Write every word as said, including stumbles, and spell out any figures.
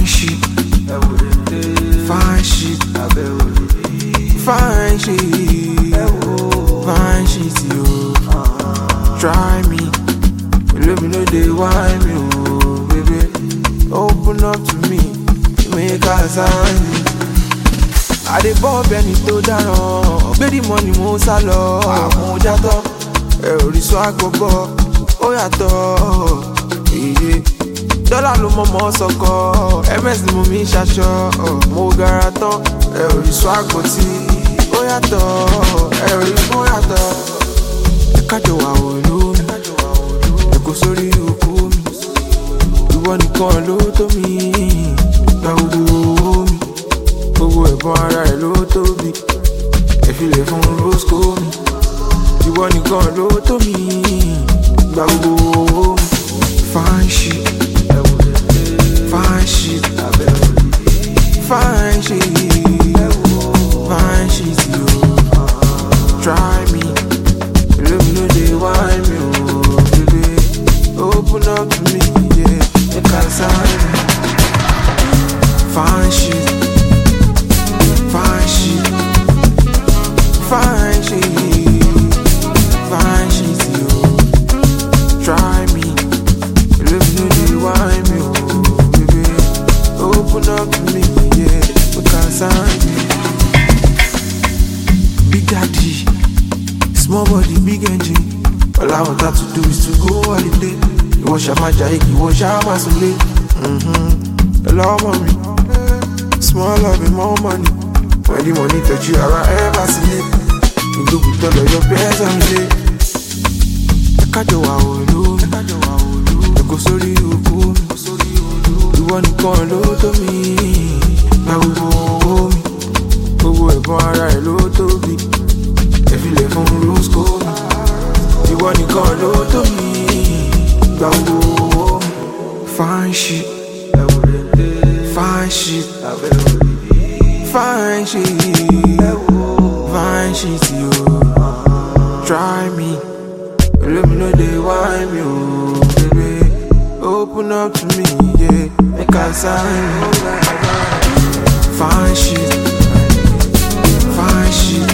Fine shit, fine shit, fine shit, fine shit, yo. Try me, let me know they want me, oh baby. Open up to me, make a sign. I dey bob ẹni tó dáràn, gbé the money mo sá lọ. Àmú játọ́, ẹ ò rí sọ àgbọ̀bọ̀, ó yàtọ̀. Dọ́là ló mọ̀ mọ́ sọ̀kọ̀, M S ni mo mi ṣaṣọ. Mo gara tán, ẹ ò rí sọ àgbọ̀tì, ó yàtọ̀. Ẹ ò rí fún yàtọ̀. Ẹ kájọ wà wò lómi, ẹ kò sórí òkú mi. Ìwọ nìkan ló tó mi, gba gbogbo owó mi. Gbogbo ẹ̀bùn ara ẹ̀ ló tóbi, ẹ fi lè fún rosco mi. Ìwọ nìkan ló tó mi, gba gbogbo owó mi. Fine shit, fine shit, fine shit, fine shit, yo. Try me, let me know they want me, oh baby. Open up to me, yeah, make I sign. Fine shit, fine shit, fine shit, fine shit, yo. Try me, let me know they want me, oh baby. Open up to me, yeah, because I'm Big Daddy, small body, big engine. All I want her to do is to go holiday. You wash out my jacket, you wash out my soul. Mm-hmm. A lot of money, small love and more money. When the money touch you, I ever see it. You do with all of your best and say, I can't do what I will do. Kò sórí òkú mi, ìwọ nìkan ló tó mi. Gba gbogbo owó mi, gbogbo ẹ̀bùn ara ẹ̀ ló tóbi. Ẹ fi lè fún rosco mi, ìwọ nìkan ló tó mi. Gba gbogbo owó mi. Fine shit, fine shit, fine shit, fine shit, yo. Try me, let me know they want me, oh baby. Open up to me, yeah, make I sign. Fine shit, fine shit,